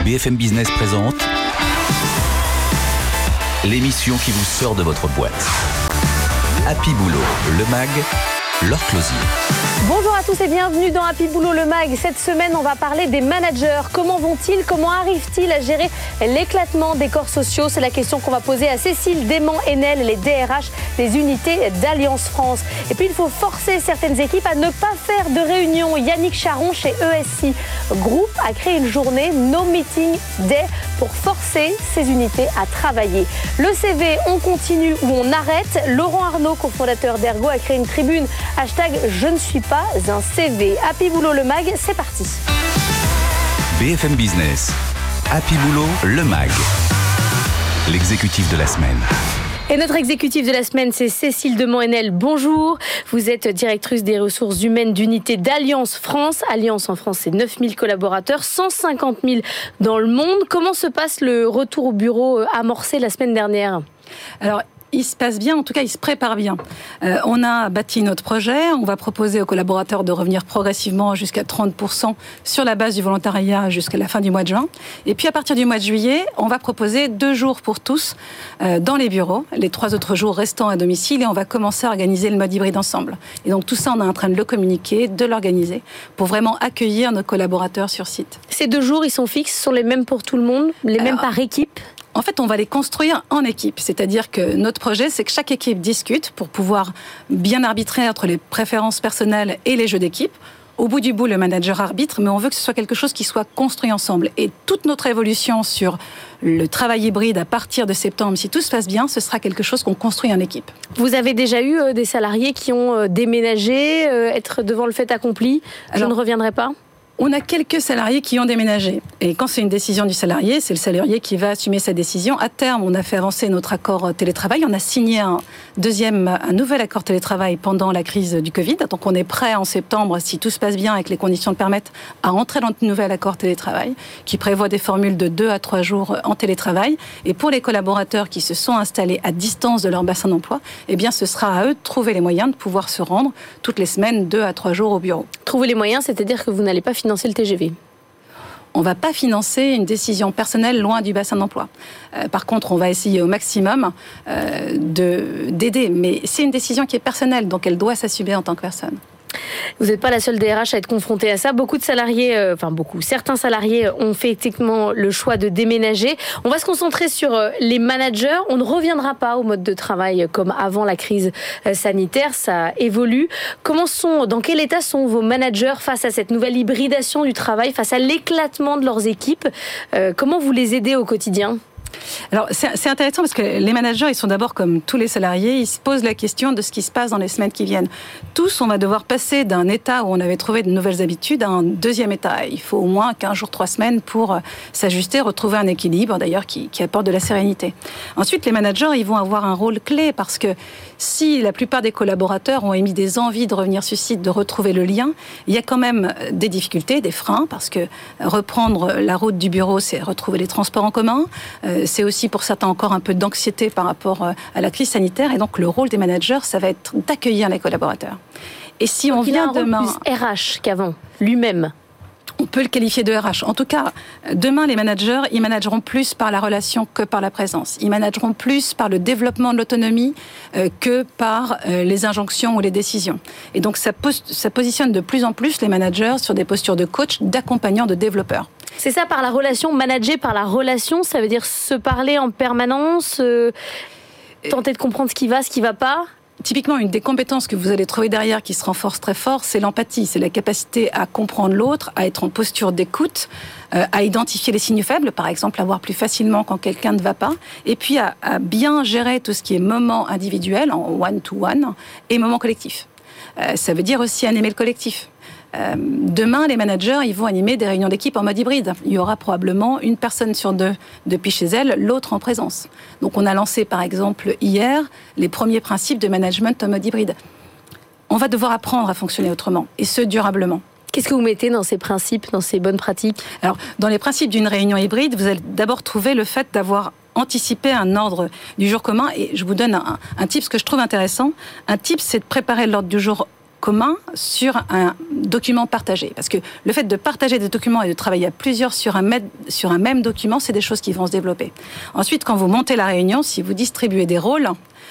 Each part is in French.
BFM Business présente l'émission qui vous sort de votre boîte. Happy Boulot, le MAG, Laure Closier. Bonjour à tous et bienvenue dans Happy Boulot, le MAG. Cette semaine, on va parler des managers. Comment vont-ils, comment arrivent-ils à gérer l'éclatement des corps sociaux? C'est la question qu'on va poser à Cécile Desmond-Haenel, les DRH des unités d'Alliance France. Et puis, il faut forcer certaines équipes à ne pas faire de réunion. Yannick Charon, chez ESI Group, a créé une journée No Meeting Day pour forcer ces unités à travailler. Le CV, on continue ou on arrête. Laurent Arnaud, cofondateur d'Ergo, a créé une tribune #Je ne suis pas un CV. Happy Boulot, le MAG, c'est parti. BFM Business, Happy Boulot, le MAG, l'exécutif de la semaine. Et notre exécutif de la semaine, c'est Cécile Desmond-Haenel. Bonjour, vous êtes directrice des ressources humaines d'unité d'Alliance France. Alliance en France, c'est 9000 collaborateurs, 150 000 dans le monde. Comment se passe le retour au bureau amorcé la semaine dernière ? Alors, il se passe bien, en tout cas, il se prépare bien. On a bâti notre projet, on va proposer aux collaborateurs de revenir progressivement jusqu'à 30% sur la base du volontariat jusqu'à la fin du mois de juin. Et puis à partir du mois de juillet, on va proposer 2 jours pour tous dans les bureaux, les 3 autres jours restant à domicile, et on va commencer à organiser le mode hybride ensemble. Et donc tout ça, on est en train de le communiquer, de l'organiser, pour vraiment accueillir nos collaborateurs sur site. Ces 2 jours, ils sont fixes, sont les mêmes pour tout le monde, les mêmes par équipe ? En fait, on va les construire en équipe. C'est-à-dire que notre projet, c'est que chaque équipe discute pour pouvoir bien arbitrer entre les préférences personnelles et les jeux d'équipe. Au bout du bout, le manager arbitre, mais on veut que ce soit quelque chose qui soit construit ensemble. Et toute notre évolution sur le travail hybride à partir de septembre, si tout se passe bien, ce sera quelque chose qu'on construit en équipe. Vous avez déjà eu des salariés qui ont déménagé, être devant le fait accompli ? Je ne reviendrai pas ? On a quelques salariés qui ont déménagé. Et quand c'est une décision du salarié, c'est le salarié qui va assumer sa décision. À terme, on a fait avancer notre accord télétravail. On a signé un nouvel accord télétravail pendant la crise du Covid. Donc on est prêt en septembre, si tout se passe bien et que les conditions le permettent, à entrer dans un nouvel accord télétravail qui prévoit des formules de 2 à 3 jours en télétravail. Et pour les collaborateurs qui se sont installés à distance de leur bassin d'emploi, eh bien ce sera à eux de trouver les moyens de pouvoir se rendre toutes les semaines 2 à 3 jours au bureau. Trouver les moyens, c'est-à-dire que vous n'allez pas financer le TGV. On ne va pas financer une décision personnelle loin du bassin d'emploi. Par contre, on va essayer au maximum d'aider. Mais c'est une décision qui est personnelle, donc elle doit s'assumer en tant que personne. Vous n'êtes pas la seule DRH à être confrontée à ça. Certains salariés ont fait effectivement le choix de déménager. On va se concentrer sur les managers. On ne reviendra pas au mode de travail comme avant la crise sanitaire. Ça évolue. Dans quel état sont vos managers face à cette nouvelle hybridation du travail, face à l'éclatement de leurs équipes ? Comment vous les aidez au quotidien ? Alors, c'est intéressant parce que les managers, ils sont d'abord comme tous les salariés, ils se posent la question de ce qui se passe dans les semaines qui viennent. Tous, on va devoir passer d'un état où on avait trouvé de nouvelles habitudes à un deuxième état. Il faut au moins 15 jours, 3 semaines pour s'ajuster, retrouver un équilibre, d'ailleurs, qui apporte de la sérénité. Ensuite, les managers, ils vont avoir un rôle clé parce que si la plupart des collaborateurs ont émis des envies de revenir sur site, de retrouver le lien, il y a quand même des difficultés, des freins, parce que reprendre la route du bureau, c'est retrouver les transports en commun. C'est aussi pour certains encore un peu d'anxiété par rapport à la crise sanitaire. Et donc, le rôle des managers, ça va être d'accueillir les collaborateurs. Et si on vient demain... Il a un rôle plus RH qu'avant, lui-même. On peut le qualifier de RH. En tout cas, demain, les managers, ils manageront plus par la relation que par la présence. Ils manageront plus par le développement de l'autonomie que par les injonctions ou les décisions. Et donc, ça positionne de plus en plus les managers sur des postures de coach, d'accompagnants, de développeurs. C'est ça, par la relation, manager par la relation, ça veut dire se parler en permanence, tenter de comprendre ce qui va pas. Typiquement, une des compétences que vous allez trouver derrière qui se renforce très fort, c'est l'empathie. C'est la capacité à comprendre l'autre, à être en posture d'écoute, à identifier les signes faibles, par exemple, à voir plus facilement quand quelqu'un ne va pas, et puis à bien gérer tout ce qui est moment individuel, en one-to-one, et moment collectif. Ça veut dire aussi animer le collectif. Demain, les managers, ils vont animer des réunions d'équipe en mode hybride. Il y aura probablement une personne sur 2 depuis chez elle, l'autre en présence. Donc, on a lancé, par exemple, hier, les premiers principes de management en mode hybride. On va devoir apprendre à fonctionner autrement, et ce, durablement. Qu'est-ce que vous mettez dans ces principes, dans ces bonnes pratiques ? Alors, dans les principes d'une réunion hybride, vous allez d'abord trouver le fait d'avoir anticipé un ordre du jour commun. Et je vous donne un tip, ce que je trouve intéressant. Un tip, c'est de préparer l'ordre du jour commun sur un document partagé. Parce que le fait de partager des documents et de travailler à plusieurs sur un même document, c'est des choses qui vont se développer. Ensuite, quand vous montez la réunion, si vous distribuez des rôles,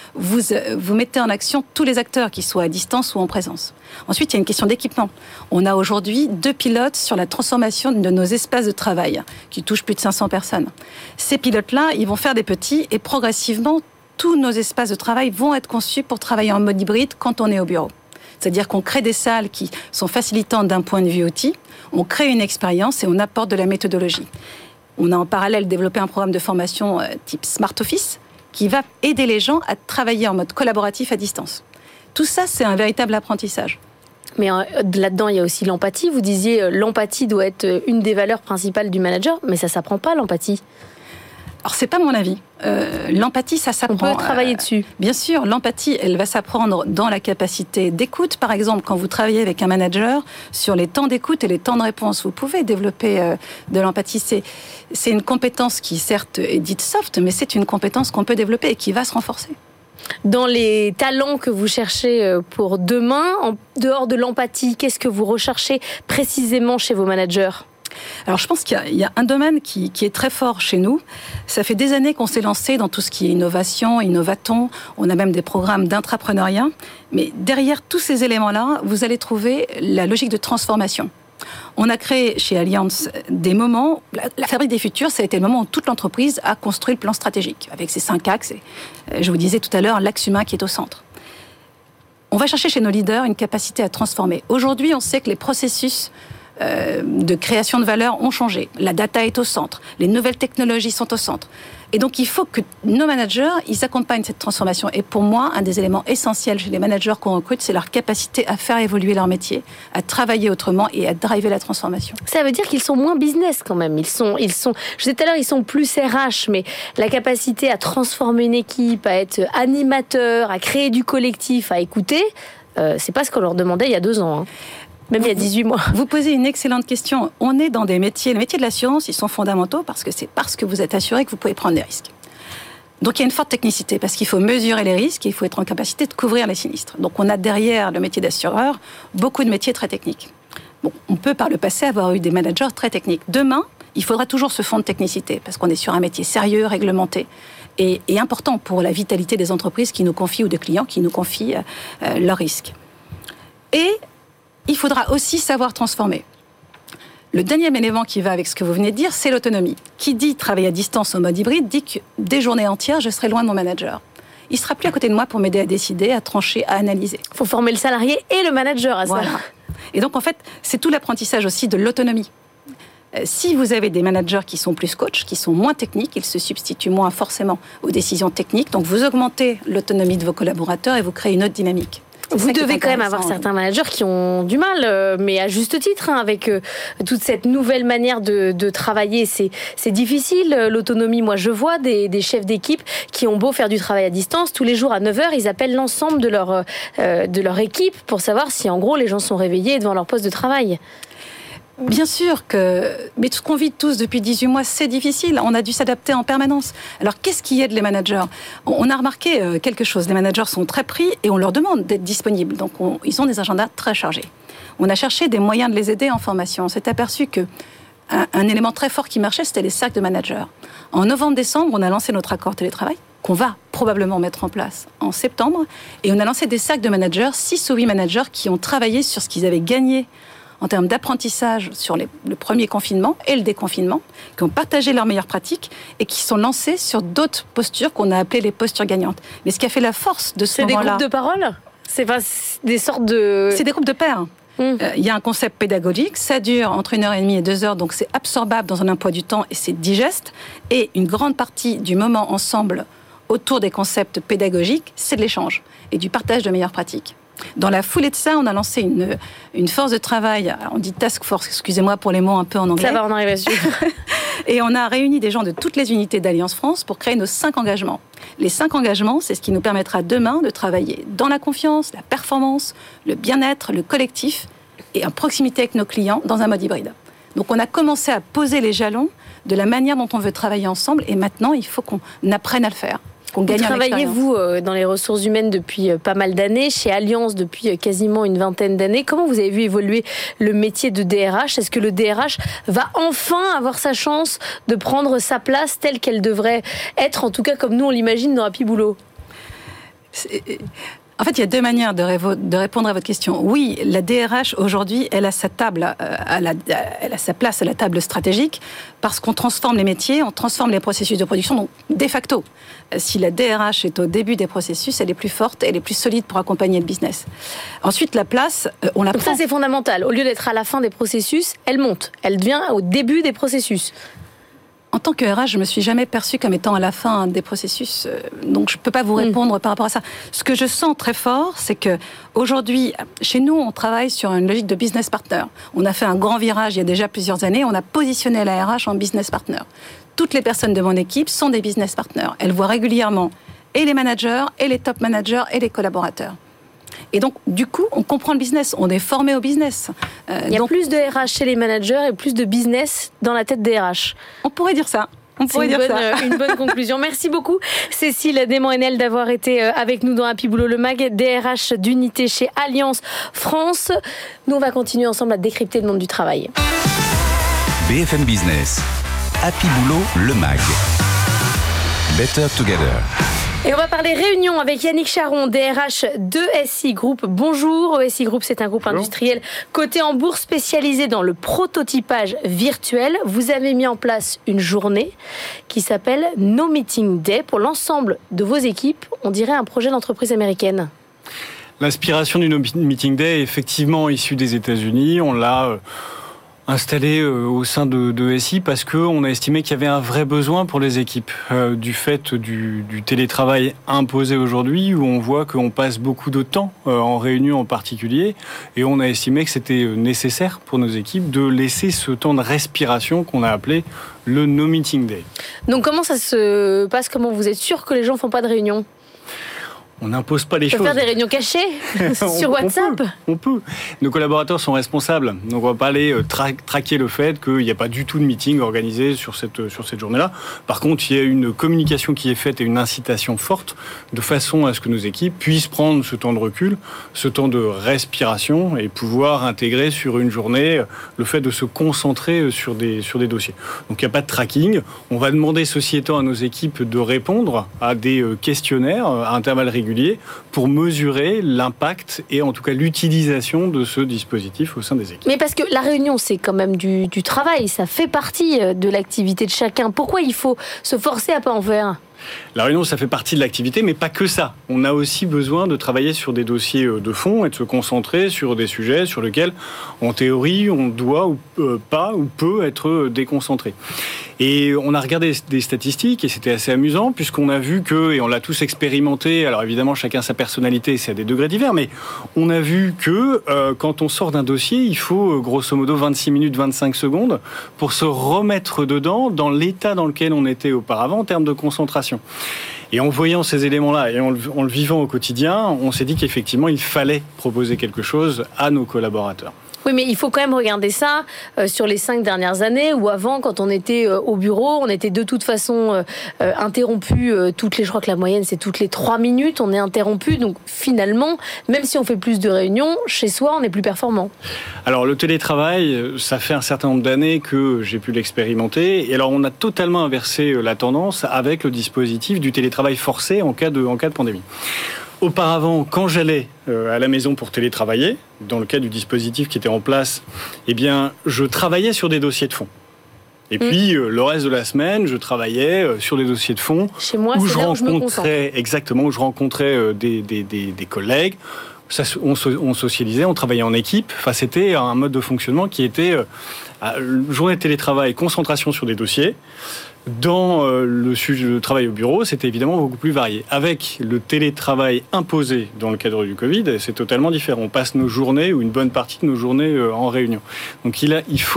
vous mettez en action tous les acteurs, qu'ils soient à distance ou en présence. Ensuite, il y a une question d'équipement. On a aujourd'hui 2 pilotes sur la transformation de nos espaces de travail, qui touchent plus de 500 personnes. Ces pilotes-là, ils vont faire des petits et progressivement, tous nos espaces de travail vont être conçus pour travailler en mode hybride quand on est au bureau. C'est-à-dire qu'on crée des salles qui sont facilitantes d'un point de vue outil, on crée une expérience et on apporte de la méthodologie. On a en parallèle développé un programme de formation type Smart Office, qui va aider les gens à travailler en mode collaboratif à distance. Tout ça, c'est un véritable apprentissage. Mais là-dedans, il y a aussi l'empathie. Vous disiez l'empathie doit être une des valeurs principales du manager, mais ça ne s'apprend pas, l'empathie. Alors, c'est pas mon avis. L'empathie, ça s'apprend. On peut travailler dessus. Bien sûr, l'empathie, elle va s'apprendre dans la capacité d'écoute. Par exemple, quand vous travaillez avec un manager sur les temps d'écoute et les temps de réponse, vous pouvez développer de l'empathie. C'est une compétence qui, certes, est dite soft, mais c'est une compétence qu'on peut développer et qui va se renforcer. Dans les talents que vous cherchez pour demain, en dehors de l'empathie, qu'est-ce que vous recherchez précisément chez vos managers ? Alors, je pense qu'il y a un domaine qui est très fort chez nous. Ça fait des années qu'on s'est lancé dans tout ce qui est innovation, innovaton. On a même des programmes d'intrapreneuriat. Mais derrière tous ces éléments-là, vous allez trouver la logique de transformation. On a créé chez Allianz des moments, la Fabrique des Futurs, ça a été le moment où toute l'entreprise a construit le plan stratégique, avec ses 5 axes. Et, je vous disais tout à l'heure, l'axe humain qui est au centre. On va chercher chez nos leaders une capacité à transformer. Aujourd'hui, on sait que les processus de création de valeur ont changé. La data est au centre. Les nouvelles technologies sont au centre. Et donc, il faut que nos managers, ils accompagnent cette transformation. Et pour moi, un des éléments essentiels chez les managers qu'on recrute, c'est leur capacité à faire évoluer leur métier, à travailler autrement et à driver la transformation. Ça veut dire qu'ils sont moins business quand même. Ils sont, je disais tout à l'heure, ils sont plus RH, mais la capacité à transformer une équipe, à être animateur, à créer du collectif, à écouter, c'est pas ce qu'on leur demandait il y a 2 ans. Même il y a 18 mois. Vous posez une excellente question. On est dans des métiers, les métiers de l'assurance, ils sont fondamentaux parce que c'est parce que vous êtes assuré que vous pouvez prendre des risques. Donc il y a une forte technicité parce qu'il faut mesurer les risques et il faut être en capacité de couvrir les sinistres. Donc on a derrière le métier d'assureur beaucoup de métiers très techniques. Bon, on peut par le passé avoir eu des managers très techniques. Demain, il faudra toujours ce fond de technicité parce qu'on est sur un métier sérieux, réglementé et important pour la vitalité des entreprises qui nous confient ou des clients qui nous confient leurs risques. Et il faudra aussi savoir transformer. Le dernier élément qui va avec ce que vous venez de dire, c'est l'autonomie. Qui dit travailler à distance en mode hybride, dit que des journées entières, je serai loin de mon manager. Il ne sera plus à côté de moi pour m'aider à décider, à trancher, à analyser. Il faut former le salarié et le manager à ça. Voilà. Et donc, en fait, c'est tout l'apprentissage aussi de l'autonomie. Si vous avez des managers qui sont plus coachs, qui sont moins techniques, ils se substituent moins forcément aux décisions techniques. Donc, vous augmentez l'autonomie de vos collaborateurs et vous créez une autre dynamique. Vous devez quand même avoir certains managers qui ont du mal, mais à juste titre, avec toute cette nouvelle manière de travailler. C'est difficile, l'autonomie. Moi, je vois des chefs d'équipe qui ont beau faire du travail à distance. Tous les jours, à 9h, ils appellent l'ensemble de leur équipe pour savoir si, en gros, les gens sont réveillés devant leur poste de travail. Bien sûr mais ce qu'on vit tous depuis 18 mois, c'est difficile. On a dû s'adapter en permanence. Alors, qu'est-ce qui aide les managers ? On a remarqué quelque chose. Les managers sont très pris et on leur demande d'être disponibles. Donc, ils ont des agendas très chargés. On a cherché des moyens de les aider en formation. On s'est aperçu qu'un élément très fort qui marchait, c'était les cercles de managers. En novembre-décembre, on a lancé notre accord télétravail qu'on va probablement mettre en place en septembre. Et on a lancé des cercles de managers, 6 ou 8 managers qui ont travaillé sur ce qu'ils avaient gagné en termes d'apprentissage sur le premier confinement et le déconfinement, qui ont partagé leurs meilleures pratiques et qui sont lancés sur d'autres postures qu'on a appelées les postures gagnantes. Mais ce qui a fait la force de ce moment-là... C'est des groupes de parole ? C'est pas des sortes de... C'est des groupes de pairs. Il y a un concept pédagogique, ça dure entre 1h30 et 2h, donc c'est absorbable dans un emploi du temps et c'est digeste. Et une grande partie du moment ensemble autour des concepts pédagogiques, c'est de l'échange et du partage de meilleures pratiques. Dans la foulée de ça, on a lancé une force de travail, on dit task force, excusez-moi pour les mots un peu en anglais. Ça va, on arrive dessus. Et on a réuni des gens de toutes les unités d'Alliance France pour créer nos 5 engagements. Les 5 engagements, c'est ce qui nous permettra demain de travailler dans la confiance, la performance, le bien-être, le collectif et en proximité avec nos clients dans un mode hybride. Donc on a commencé à poser les jalons de la manière dont on veut travailler ensemble et maintenant il faut qu'on apprenne à le faire. qu'on gagne en expérience. Travaillez-vous dans les ressources humaines depuis pas mal d'années, chez Allianz depuis quasiment une vingtaine d'années. Comment vous avez vu évoluer le métier de DRH ? Est-ce que le DRH va enfin avoir sa chance de prendre sa place telle qu'elle devrait être, en tout cas comme nous on l'imagine dans Happy Boulot ? En fait, il y a deux manières de répondre à votre question. Oui, la DRH, aujourd'hui, elle a sa table, elle a sa place à la table stratégique parce qu'on transforme les métiers, on transforme les processus de production. Donc, de facto, si la DRH est au début des processus, elle est plus forte, elle est plus solide pour accompagner le business. Ensuite, la place, on la prend. Donc ça, c'est fondamental. Au lieu d'être à la fin des processus, elle monte. Elle devient au début des processus. En tant que RH, je me suis jamais perçue comme étant à la fin des processus, donc je peux pas vous répondre par rapport à ça. Ce que je sens très fort, c'est que aujourd'hui, chez nous, on travaille sur une logique de business partner. On a fait un grand virage il y a déjà plusieurs années. On a positionné la RH en business partner. Toutes les personnes de mon équipe sont des business partners. Elles voient régulièrement et les managers, et les top managers, et les collaborateurs. Et donc, du coup, on comprend le business, on est formé au business. Il y a plus de RH chez les managers et plus de business dans la tête des RH. On pourrait dire ça. Une bonne conclusion. Merci beaucoup, Cécile Desmond-Haenel, d'avoir été avec nous dans Happy Boulot, le mag, DRH d'unité chez Allianz France. Nous, on va continuer ensemble à décrypter le monde du travail. BFM Business, Happy Boulot, le mag. Better Together. Et on va parler réunion avec Yannick Charon, DRH d'ESI Group. Bonjour, ESI Group, c'est un groupe industriel coté en bourse spécialisé dans le prototypage virtuel. Vous avez mis en place une journée qui s'appelle No Meeting Day pour l'ensemble de vos équipes. On dirait un projet d'entreprise américaine. L'inspiration du No Meeting Day est effectivement issue des États-Unis. On l'a installé au sein de ESI parce qu'on a estimé qu'il y avait un vrai besoin pour les équipes du fait du télétravail imposé aujourd'hui, où on voit qu'on passe beaucoup de temps en réunion en particulier, et on a estimé que c'était nécessaire pour nos équipes de laisser ce temps de respiration qu'on a appelé le No Meeting Day. Donc comment ça se passe ? Comment vous êtes sûr que les gens ne font pas de réunion ? On n'impose pas les choses. On peut faire des réunions cachées sur WhatsApp. On peut. Nos collaborateurs sont responsables. Donc on va pas aller traquer le fait qu'il n'y a pas du tout de meeting organisé sur cette journée-là. Par contre, il y a une communication qui est faite et une incitation forte de façon à ce que nos équipes puissent prendre ce temps de recul, ce temps de respiration et pouvoir intégrer sur une journée le fait de se concentrer sur des dossiers. Donc il n'y a pas de tracking. On va demander, ceci étant, à nos équipes de répondre à des questionnaires à intervalles réguliers pour mesurer l'impact et en tout cas l'utilisation de ce dispositif au sein des équipes. Mais parce que la réunion, c'est quand même du travail, ça fait partie de l'activité de chacun. Pourquoi il faut se forcer à pas en faire ? La réunion, ça fait partie de l'activité, mais pas que ça. On a aussi besoin de travailler sur des dossiers de fond et de se concentrer sur des sujets sur lesquels, en théorie, on doit ou pas ou peut être déconcentré. Et on a regardé des statistiques et c'était assez amusant puisqu'on a vu que, et on l'a tous expérimenté, alors évidemment chacun sa personnalité, c'est à des degrés divers, mais on a vu que quand on sort d'un dossier, il faut grosso modo 26 minutes, 25 secondes pour se remettre dedans dans l'état dans lequel on était auparavant en termes de concentration. Et en voyant ces éléments-là et en le vivant au quotidien, on s'est dit qu'effectivement, il fallait proposer quelque chose à nos collaborateurs. Oui, mais il faut quand même regarder ça sur les 5 dernières années, où avant, quand on était au bureau, on était de toute façon interrompu je crois que la moyenne c'est toutes les 3 minutes, on est interrompu. Donc finalement, même si on fait plus de réunions, chez soi, on est plus performant. Alors le télétravail, ça fait un certain nombre d'années que j'ai pu l'expérimenter. Et alors on a totalement inversé la tendance avec le dispositif du télétravail forcé en cas de pandémie. Auparavant, quand j'allais à la maison pour télétravailler, dans le cas du dispositif qui était en place, eh bien, je travaillais sur des dossiers de fond. Et puis, le reste de la semaine, je travaillais sur des dossiers de fond. Chez moi, c'est là où je me concentre. Exactement, où je rencontrais des collègues. On socialisait, on travaillait en équipe. Enfin, c'était un mode de fonctionnement qui était journée de télétravail, concentration sur des dossiers. Dans le sujet de travail au bureau, c'était évidemment beaucoup plus varié. Avec le télétravail imposé dans le cadre du Covid, c'est totalement différent. On passe nos journées ou une bonne partie de nos journées en réunion. Donc il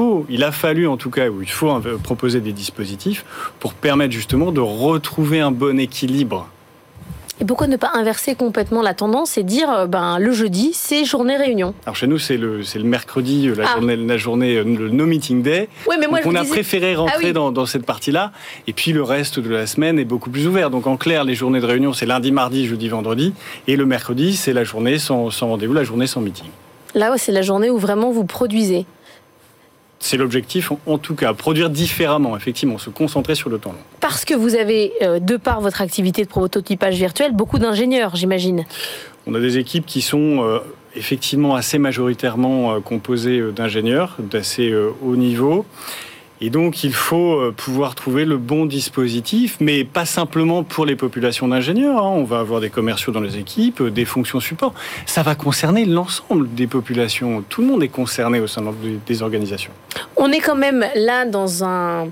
a fallu en tout cas, il faut proposer des dispositifs pour permettre justement de retrouver un bon équilibre Et pourquoi ne pas inverser complètement la tendance et dire le jeudi, c'est journée réunion? Alors chez nous, c'est le mercredi, la journée, le no meeting day. Oui, mais moi, donc on a préféré rentrer dans cette partie-là. Et puis le reste de la semaine est beaucoup plus ouvert. Donc en clair, les journées de réunion, c'est lundi, mardi, jeudi, vendredi. Et le mercredi, c'est la journée sans rendez-vous, la journée sans meeting. Là, c'est la journée où vraiment vous produisez. C'est l'objectif, en tout cas, produire différemment, effectivement, se concentrer sur le temps long. Parce que vous avez, de par votre activité de prototypage virtuel, beaucoup d'ingénieurs, j'imagine. On a des équipes qui sont effectivement assez majoritairement composées d'ingénieurs d'assez haut niveau. Et donc, il faut pouvoir trouver le bon dispositif, mais pas simplement pour les populations d'ingénieurs. On va avoir des commerciaux dans les équipes, des fonctions support. Ça va concerner l'ensemble des populations. Tout le monde est concerné au sein des organisations. On est quand même là dans un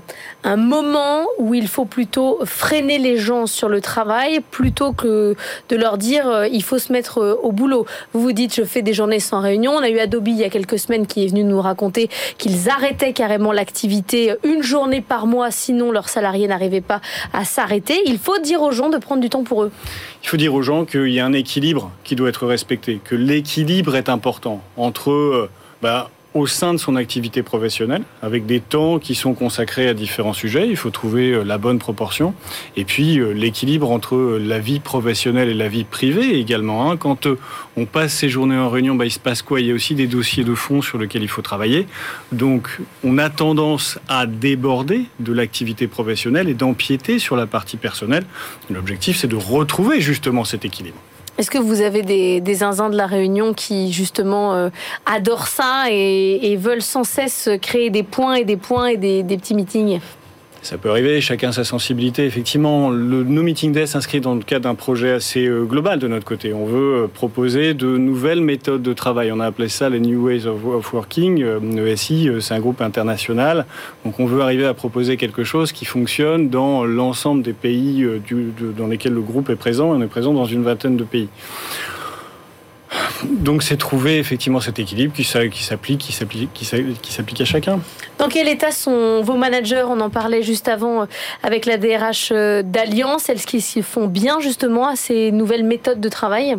moment où il faut plutôt freiner les gens sur le travail plutôt que de leur dire il faut se mettre au boulot. Vous vous dites je fais des journées sans réunion. On a eu Adobe il y a quelques semaines qui est venu nous raconter qu'ils arrêtaient carrément l'activité une journée par mois, sinon leurs salariés n'arrivaient pas à s'arrêter. Il faut dire aux gens de prendre du temps pour eux. Il faut dire aux gens qu'il y a un équilibre qui doit être respecté, que l'équilibre est important entre au sein de son activité professionnelle, avec des temps qui sont consacrés à différents sujets. Il faut trouver la bonne proportion. Et puis, l'équilibre entre la vie professionnelle et la vie privée également. Quand on passe ces journées en réunion, il se passe quoi? Il y a aussi des dossiers de fond sur lesquels il faut travailler. Donc, on a tendance à déborder de l'activité professionnelle et d'empiéter sur la partie personnelle. L'objectif, c'est de retrouver justement cet équilibre. Est-ce que vous avez des zinzins de la Réunion qui, justement, adorent ça et veulent sans cesse créer des points et des petits meetings? Ça peut arriver, chacun sa sensibilité. Effectivement, le No Meeting Day s'inscrit dans le cadre d'un projet assez global de notre côté. On veut proposer de nouvelles méthodes de travail. On a appelé ça les New Ways of Working. ESI, c'est un groupe international. Donc on veut arriver à proposer quelque chose qui fonctionne dans l'ensemble des pays dans lesquels le groupe est présent. On est présent dans une vingtaine de pays. Donc c'est trouver effectivement cet équilibre qui s'applique à chacun. Dans quel état sont vos managers? On en parlait juste avant avec la DRH d'Alliance. Est-ce qu'ils s'y font bien justement à ces nouvelles méthodes de travail?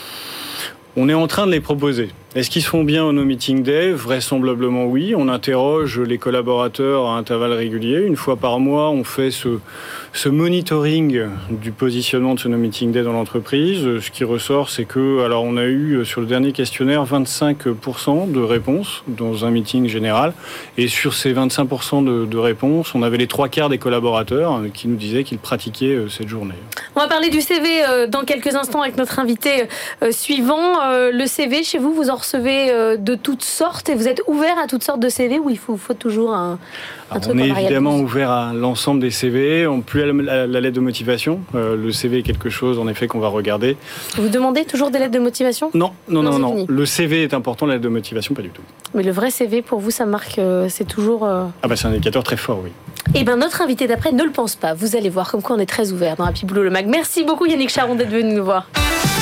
On est en train de les proposer. Est-ce qu'ils se font bien au No Meeting Day? Vraisemblablement oui. On interroge les collaborateurs à intervalles réguliers. Une fois par mois, on fait ce monitoring du positionnement de ce No Meeting Day dans l'entreprise. Ce qui ressort, c'est que, alors on a eu sur le dernier questionnaire 25% de réponses dans un meeting général. Et sur ces 25% de réponses, on avait les 3/4 des collaborateurs qui nous disaient qu'ils pratiquaient cette journée. On va parler du CV dans quelques instants avec notre invité suivant. Le CV, chez vous, vous en recevez de toutes sortes et vous êtes ouvert à toutes sortes de CV ou il faut toujours un truc? On est évidemment ouvert à l'ensemble des CV, plus à la lettre de motivation. Le CV est quelque chose en effet qu'on va regarder. Vous demandez toujours des lettres de motivation? Non. Le CV est important, la lettre de motivation pas du tout. Mais le vrai CV pour vous, ça marque, c'est toujours... c'est un indicateur très fort, oui. Eh bien, notre invité d'après ne le pense pas. Vous allez voir comme quoi on est très ouvert dans Happy Boulot le Mag. Merci beaucoup Yannick Charon d'être venu nous voir.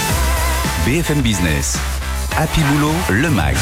BFM Business, Happy Boulot le Mag.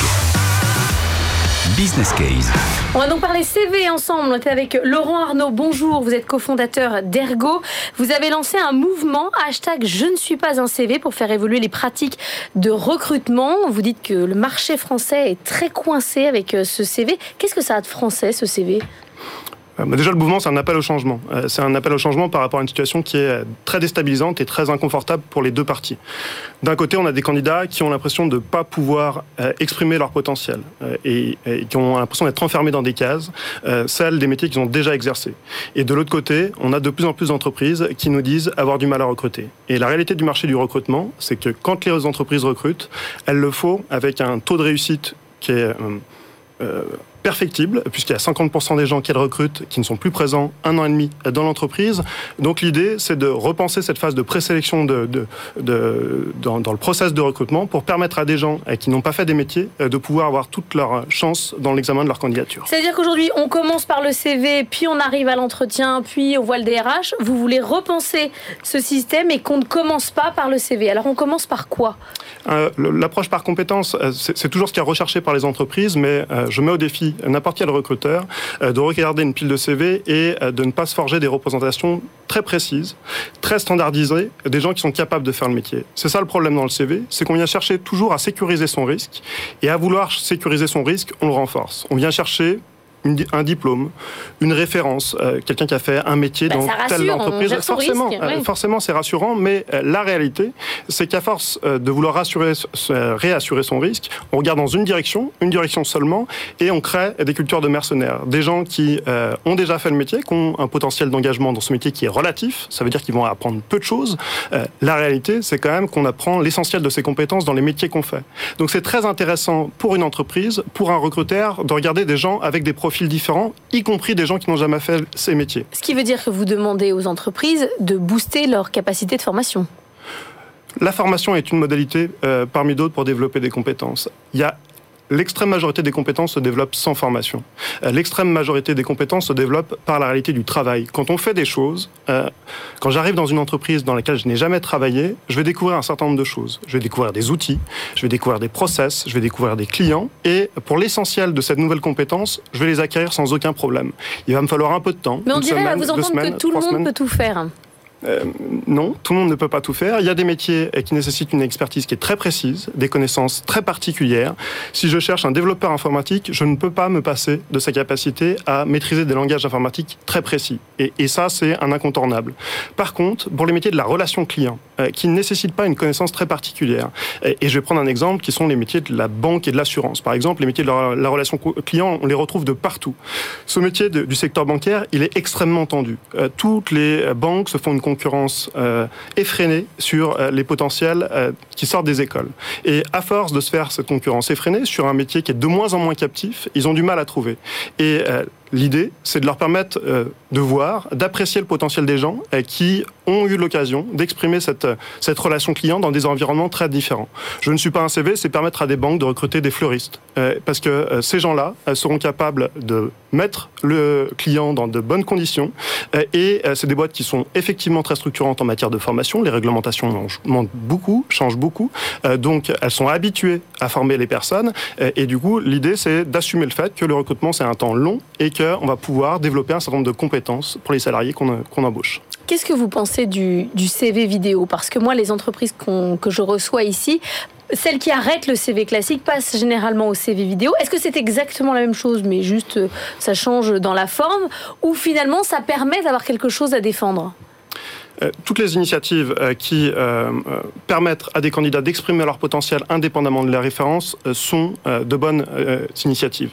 Business Case. On va donc parler CV ensemble. On est avec Laurent Arnaud. Bonjour, vous êtes cofondateur d'Ergo. Vous avez lancé un mouvement #Je ne suis pas un CV pour faire évoluer les pratiques de recrutement. Vous dites que le marché français est très coincé avec ce CV. Qu'est-ce que ça a de français, ce CV ? Déjà, le mouvement, c'est un appel au changement. C'est un appel au changement par rapport à une situation qui est très déstabilisante et très inconfortable pour les deux parties. D'un côté, on a des candidats qui ont l'impression de ne pas pouvoir exprimer leur potentiel et qui ont l'impression d'être enfermés dans des cases, celles des métiers qu'ils ont déjà exercés. Et de l'autre côté, on a de plus en plus d'entreprises qui nous disent avoir du mal à recruter. Et la réalité du marché du recrutement, c'est que quand les entreprises recrutent, elles le font avec un taux de réussite qui est... perfectible, puisqu'il y a 50% des gens qu'elles recrutent qui ne sont plus présents 1 an et demi dans l'entreprise. Donc l'idée, c'est de repenser cette phase de présélection dans le process de recrutement pour permettre à des gens qui n'ont pas fait des métiers de pouvoir avoir toutes leurs chances dans l'examen de leur candidature. C'est-à-dire qu'aujourd'hui, on commence par le CV, puis on arrive à l'entretien, puis on voit le DRH. Vous voulez repenser ce système et qu'on ne commence pas par le CV. Alors on commence par quoi ? L'approche par compétence, c'est toujours ce qui est recherché par les entreprises, mais je mets au défi conseille n'importe quel recruteur de regarder une pile de CV et de ne pas se forger des représentations très précises, très standardisées, des gens qui sont capables de faire le métier. C'est ça le problème dans le CV, c'est qu'on vient chercher toujours à sécuriser son risque, et à vouloir sécuriser son risque, on le renforce. On vient chercher un diplôme, une référence, quelqu'un qui a fait un métier dans telle entreprise. Forcément, c'est rassurant, mais la réalité, c'est qu'à force de vouloir réassurer son risque, on regarde dans une direction seulement, et on crée des cultures de mercenaires. Des gens qui ont déjà fait le métier, qui ont un potentiel d'engagement dans ce métier qui est relatif, ça veut dire qu'ils vont apprendre peu de choses. La réalité, c'est quand même qu'on apprend l'essentiel de ses compétences dans les métiers qu'on fait. Donc c'est très intéressant pour une entreprise, pour un recruteur, de regarder des gens avec des profils différents, y compris des gens qui n'ont jamais fait ces métiers. Ce qui veut dire que vous demandez aux entreprises de booster leur capacité de formation. La formation est une modalité parmi d'autres pour développer des compétences. L'extrême majorité des compétences se développe sans formation. L'extrême majorité des compétences se développe par la réalité du travail. Quand on fait des choses, quand j'arrive dans une entreprise dans laquelle je n'ai jamais travaillé, je vais découvrir un certain nombre de choses. Je vais découvrir des outils, je vais découvrir des process, je vais découvrir des clients, et pour l'essentiel de cette nouvelle compétence, je vais les acquérir sans aucun problème. Il va me falloir un peu de temps. Mais on dirait à vous entendre que tout le monde peut tout faire. Non, tout le monde ne peut pas tout faire. Il y a des métiers qui nécessitent une expertise qui est très précise, des connaissances très particulières. Si je cherche un développeur informatique, je ne peux pas me passer de sa capacité à maîtriser des langages informatiques très précis. Et ça, c'est un incontournable. Par contre, pour les métiers de la relation client, qui ne nécessitent pas une connaissance très particulière, et je vais prendre un exemple, qui sont les métiers de la banque et de l'assurance. Par exemple, les métiers de la relation client, on les retrouve de partout. Ce métier du secteur bancaire, il est extrêmement tendu. Toutes les banques se font une concurrence effrénée sur les potentiels qui sortent des écoles. Et à force de se faire cette concurrence effrénée sur un métier qui est de moins en moins captif, ils ont du mal à trouver. Et l'idée, c'est de leur permettre de voir, d'apprécier le potentiel des gens qui ont eu l'occasion d'exprimer cette relation client dans des environnements très différents. Je ne suis pas un CV, c'est permettre à des banques de recruter des fleuristes. Parce que ces gens-là seront capables de mettre le client dans de bonnes conditions. Et c'est des boîtes qui sont effectivement très structurantes en matière de formation. Les réglementations changent beaucoup. Donc, elles sont habituées à former les personnes. Et du coup, l'idée, c'est d'assumer le fait que le recrutement, c'est un temps long et qu'on va pouvoir développer un certain nombre de compétences pour les salariés qu'on embauche. Qu'est-ce que vous pensez du CV vidéo ? Parce que moi, les entreprises que je reçois ici, celles qui arrêtent le CV classique passent généralement au CV vidéo. Est-ce que c'est exactement la même chose, mais juste ça change dans la forme, ou finalement ça permet d'avoir quelque chose à défendre ? Toutes les initiatives qui permettent à des candidats d'exprimer leur potentiel indépendamment de la référence sont de bonnes initiatives.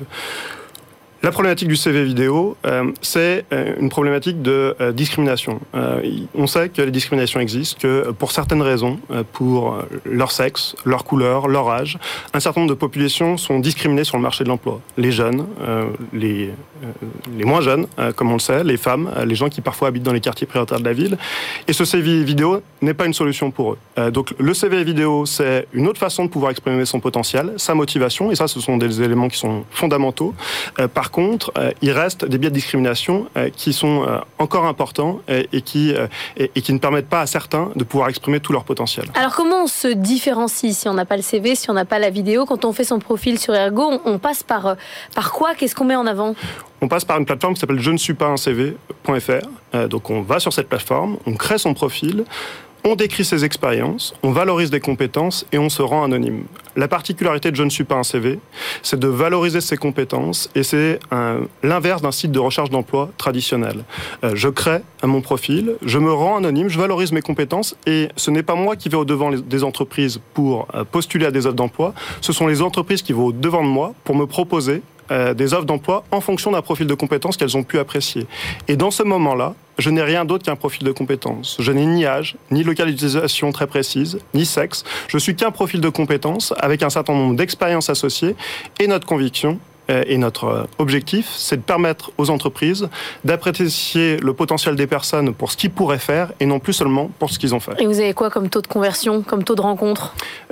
La problématique du CV vidéo, c'est une problématique de discrimination. On sait que les discriminations existent, que pour certaines raisons, pour leur sexe, leur couleur, leur âge, un certain nombre de populations sont discriminées sur le marché de l'emploi. Les jeunes, les moins jeunes, comme on le sait, les femmes, les gens qui parfois habitent dans les quartiers prioritaires de la ville. Et ce CV vidéo n'est pas une solution pour eux. Donc le CV vidéo, c'est une autre façon de pouvoir exprimer son potentiel, sa motivation, et ça, ce sont des éléments qui sont fondamentaux. Par contre, il reste des biais de discrimination qui sont encore importants et qui ne permettent pas à certains de pouvoir exprimer tout leur potentiel. Alors comment on se différencie si on n'a pas le CV, si on n'a pas la vidéo ? Quand on fait son profil sur Ergo, on passe par quoi ? Qu'est-ce qu'on met en avant ? On passe par une plateforme qui s'appelle je ne suis pas un CV.fr. Donc on va sur cette plateforme, on crée son profil, on décrit ses expériences, on valorise des compétences et on se rend anonyme. La particularité de Je ne suis pas un CV, c'est de valoriser ses compétences et c'est l'inverse d'un site de recherche d'emploi traditionnel. Je crée mon profil, je me rends anonyme, je valorise mes compétences et ce n'est pas moi qui vais au-devant des entreprises pour postuler à des offres d'emploi, ce sont les entreprises qui vont au-devant de moi pour me proposer des offres d'emploi en fonction d'un profil de compétences qu'elles ont pu apprécier. Et dans ce moment-là, je n'ai rien d'autre qu'un profil de compétences. Je n'ai ni âge, ni localisation très précise, ni sexe. Je suis qu'un profil de compétences avec un certain nombre d'expériences associées. Et notre conviction et notre objectif, c'est de permettre aux entreprises d'apprécier le potentiel des personnes pour ce qu'ils pourraient faire et non plus seulement pour ce qu'ils ont fait. Et vous avez quoi comme taux de conversion, comme taux de rencontre ?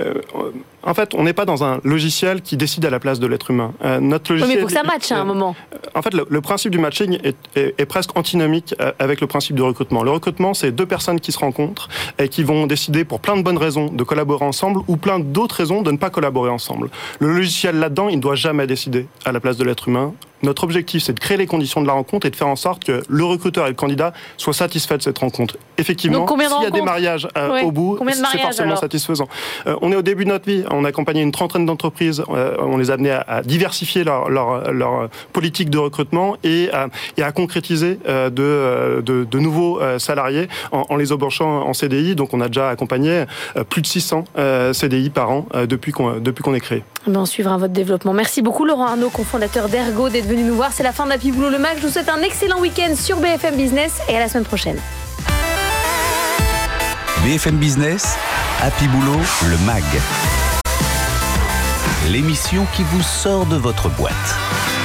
En fait, on n'est pas dans un logiciel qui décide à la place de l'être humain. Notre logiciel, mais il faut que ça matche à un moment. En fait, le principe du matching est presque antinomique avec le principe du recrutement. Le recrutement, c'est deux personnes qui se rencontrent et qui vont décider pour plein de bonnes raisons de collaborer ensemble ou plein d'autres raisons de ne pas collaborer ensemble. Le logiciel là-dedans, il ne doit jamais décider à la place de l'être humain. Notre objectif, c'est de créer les conditions de la rencontre et de faire en sorte que le recruteur et le candidat soient satisfaits de cette rencontre. Effectivement, s'il y a des mariages au bout, c'est forcément satisfaisant. On est au début de notre vie. On a accompagné une trentaine d'entreprises. On les a amenés à diversifier leur politique de recrutement et à concrétiser de nouveaux salariés en les embauchant en CDI. Donc, on a déjà accompagné plus de 600 CDI par an depuis qu'on est créé. On suivra votre développement. Merci beaucoup, Laurent Arnaud, cofondateur d'Ergo, d'être venu nous voir. C'est la fin d'Happy Boulot le Mag. Je vous souhaite un excellent week-end sur BFM Business et à la semaine prochaine. BFM Business, Happy Boulot le Mag. L'émission qui vous sort de votre boîte.